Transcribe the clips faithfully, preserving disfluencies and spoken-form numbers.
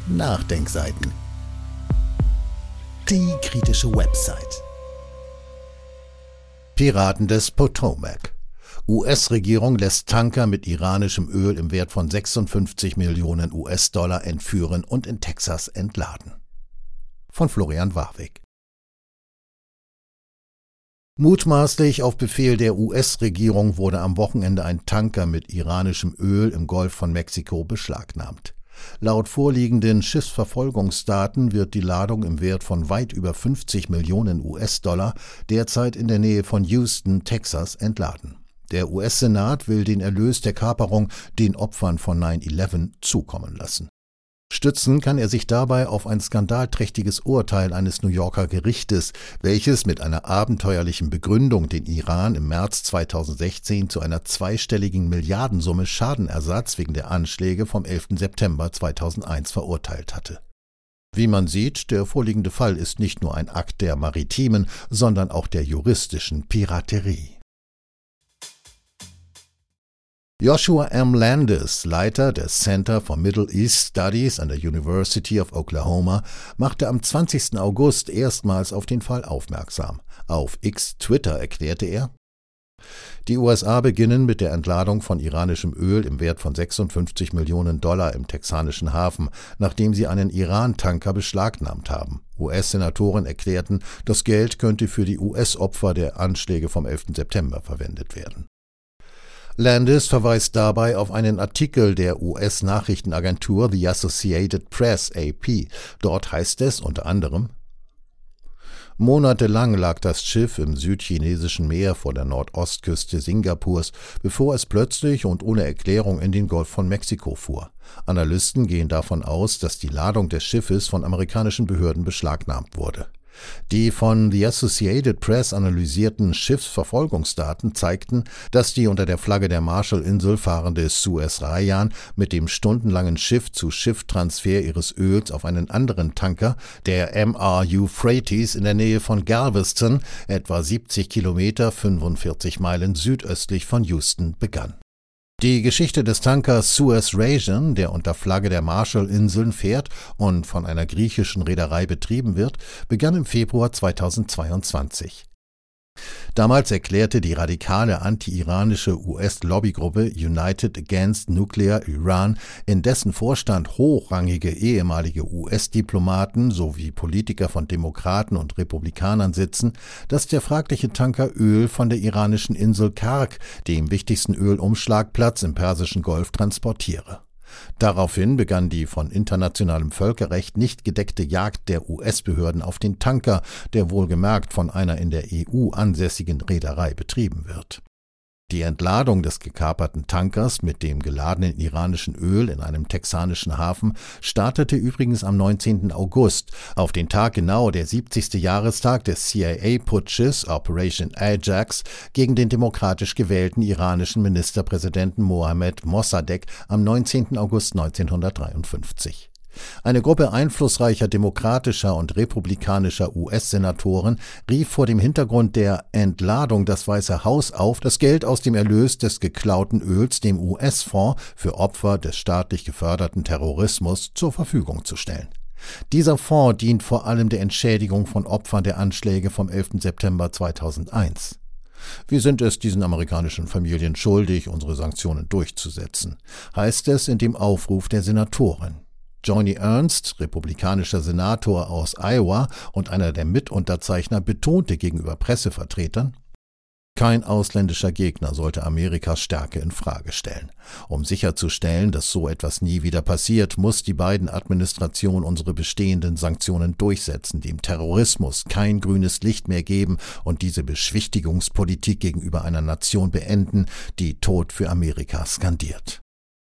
Nachdenkseiten. Die kritische Website. Piraten des Potomac. U S-Regierung lässt Tanker mit iranischem Öl im Wert von sechsundfünfzig Millionen U S-Dollar entführen und in Texas entladen. Von Florian Warwick. Mutmaßlich auf Befehl der U S-Regierung wurde am Wochenende ein Tanker mit iranischem Öl im Golf von Mexiko beschlagnahmt. Laut vorliegenden Schiffsverfolgungsdaten wird die Ladung im Wert von weit über fünfzig Millionen U S-Dollar derzeit in der Nähe von Houston, Texas, entladen. Der U S-Senat will den Erlös der Kaperung den Opfern von neun elf zukommen lassen. Stützen kann er sich dabei auf ein skandalträchtiges Urteil eines New Yorker Gerichtes, welches mit einer abenteuerlichen Begründung den Iran im März zweitausendsechzehn zu einer zweistelligen Milliardensumme Schadenersatz wegen der Anschläge vom elften September zweitausendeins verurteilt hatte. Wie man sieht, der vorliegende Fall ist nicht nur ein Akt der maritimen, sondern auch der juristischen Piraterie. Joshua M. Landis, Leiter des Center for Middle East Studies an der University of Oklahoma, machte am zwanzigsten August erstmals auf den Fall aufmerksam. Auf X-Twitter erklärte er: Die U S A beginnen mit der Entladung von iranischem Öl im Wert von sechsundfünfzig Millionen Dollar im texanischen Hafen, nachdem sie einen Iran-Tanker beschlagnahmt haben. U S-Senatoren erklärten, das Geld könnte für die U S-Opfer der Anschläge vom elften September verwendet werden. Landis verweist dabei auf einen Artikel der U S-Nachrichtenagentur The Associated Press A P. Dort heißt es unter anderem: Monatelang lag das Schiff im südchinesischen Meer vor der Nordostküste Singapurs, bevor es plötzlich und ohne Erklärung in den Golf von Mexiko fuhr. Analysten gehen davon aus, dass die Ladung des Schiffes von amerikanischen Behörden beschlagnahmt wurde. Die von The Associated Press analysierten Schiffsverfolgungsdaten zeigten, dass die unter der Flagge der Marshallinsel fahrende Suez Rayan mit dem stundenlangen Schiff-zu-Schiff-Transfer ihres Öls auf einen anderen Tanker, der M R Euphrates, in der Nähe von Galveston, etwa siebzig Kilometer, fünfundvierzig Meilen südöstlich von Houston, begann. Die Geschichte des Tankers Suez Rayan, der unter Flagge der Marshallinseln fährt und von einer griechischen Reederei betrieben wird, begann im Februar zweitausendzweiundzwanzig. Damals erklärte die radikale anti-iranische U S-Lobbygruppe United Against Nuclear Iran, in dessen Vorstand hochrangige ehemalige U S-Diplomaten sowie Politiker von Demokraten und Republikanern sitzen, dass der fragliche Tanker Öl von der iranischen Insel Karg, dem wichtigsten Ölumschlagplatz im Persischen Golf, transportiere. Daraufhin begann die von internationalem Völkerrecht nicht gedeckte Jagd der U S-Behörden auf den Tanker, der wohlgemerkt von einer in der E U ansässigen Reederei betrieben wird. Die Entladung des gekaperten Tankers mit dem geladenen iranischen Öl in einem texanischen Hafen startete übrigens am neunzehnten August, auf den Tag genau der siebzigste Jahrestag des C I A-Putsches Operation Ajax gegen den demokratisch gewählten iranischen Ministerpräsidenten Mohammad Mossadegh am neunzehnten August neunzehnhundertdreiundfünfzig. Eine Gruppe einflussreicher demokratischer und republikanischer U S-Senatoren rief vor dem Hintergrund der Entladung das Weiße Haus auf, das Geld aus dem Erlös des geklauten Öls dem U S-Fonds für Opfer des staatlich geförderten Terrorismus zur Verfügung zu stellen. Dieser Fonds dient vor allem der Entschädigung von Opfern der Anschläge vom elften September zweitausendeins. Wir sind es diesen amerikanischen Familien schuldig, unsere Sanktionen durchzusetzen, heißt es in dem Aufruf der Senatorin. Joni Ernst, republikanischer Senator aus Iowa und einer der Mitunterzeichner, betonte gegenüber Pressevertretern: Kein ausländischer Gegner sollte Amerikas Stärke in Frage stellen. Um sicherzustellen, dass so etwas nie wieder passiert, muss die Biden-Administration unsere bestehenden Sanktionen durchsetzen, dem Terrorismus kein grünes Licht mehr geben und diese Beschwichtigungspolitik gegenüber einer Nation beenden, die Tod für Amerika skandiert.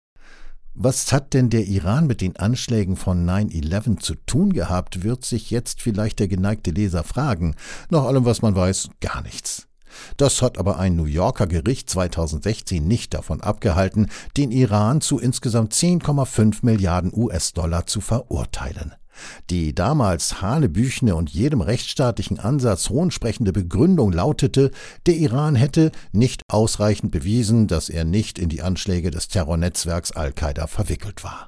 Was hat denn der Iran mit den Anschlägen von neun elf zu tun gehabt, wird sich jetzt vielleicht der geneigte Leser fragen. Nach allem, was man weiß, gar nichts. Das hat aber ein New Yorker Gericht zweitausendsechzehn nicht davon abgehalten, den Iran zu insgesamt zehn Komma fünf Milliarden U S-Dollar zu verurteilen. Die damals hanebüchene und jedem rechtsstaatlichen Ansatz hohnsprechende Begründung lautete, der Iran hätte nicht ausreichend bewiesen, dass er nicht in die Anschläge des Terrornetzwerks Al-Qaida verwickelt war.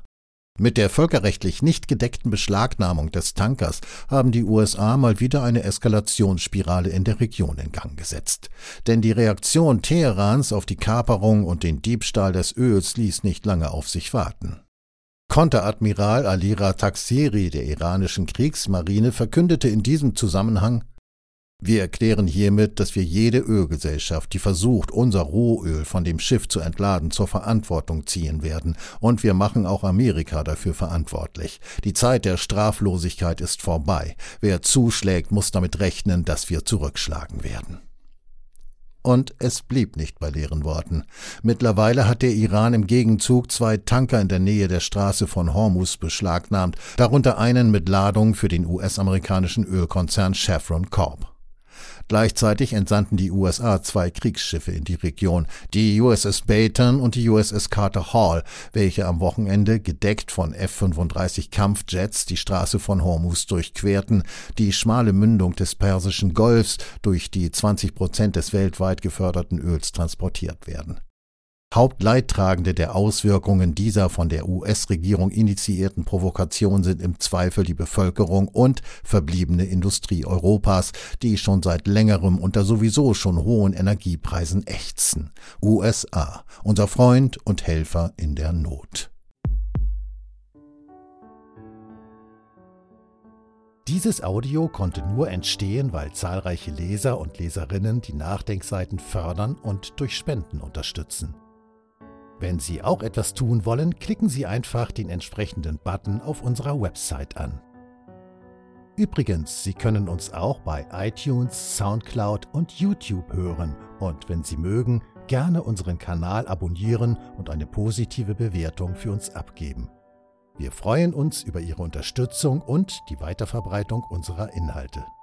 Mit der völkerrechtlich nicht gedeckten Beschlagnahmung des Tankers haben die U S A mal wieder eine Eskalationsspirale in der Region in Gang gesetzt. Denn die Reaktion Teherans auf die Kaperung und den Diebstahl des Öls ließ nicht lange auf sich warten. Konteradmiral Alira Taksiri der iranischen Kriegsmarine verkündete in diesem Zusammenhang: Wir erklären hiermit, dass wir jede Ölgesellschaft, die versucht, unser Rohöl von dem Schiff zu entladen, zur Verantwortung ziehen werden, und wir machen auch Amerika dafür verantwortlich. Die Zeit der Straflosigkeit ist vorbei. Wer zuschlägt, muss damit rechnen, dass wir zurückschlagen werden. Und es blieb nicht bei leeren Worten. Mittlerweile hat der Iran im Gegenzug zwei Tanker in der Nähe der Straße von Hormuz beschlagnahmt, darunter einen mit Ladung für den U S-amerikanischen Ölkonzern Chevron Corp. Gleichzeitig entsandten die U S A zwei Kriegsschiffe in die Region, die U S S Bayton und die U S S Carter Hall, welche am Wochenende, gedeckt von F fünfunddreißig Kampfjets, die Straße von Hormuz durchquerten, die schmale Mündung des Persischen Golfs, durch die zwanzig Prozent des weltweit geförderten Öls transportiert werden. Hauptleidtragende der Auswirkungen dieser von der U S-Regierung initiierten Provokation sind im Zweifel die Bevölkerung und verbliebene Industrie Europas, die schon seit längerem unter sowieso schon hohen Energiepreisen ächzen. U S A, unser Freund und Helfer in der Not. Dieses Audio konnte nur entstehen, weil zahlreiche Leser und Leserinnen die Nachdenkseiten fördern und durch Spenden unterstützen. Wenn Sie auch etwas tun wollen, klicken Sie einfach den entsprechenden Button auf unserer Website an. Übrigens, Sie können uns auch bei iTunes, Soundcloud und YouTube hören und, wenn Sie mögen, gerne unseren Kanal abonnieren und eine positive Bewertung für uns abgeben. Wir freuen uns über Ihre Unterstützung und die Weiterverbreitung unserer Inhalte.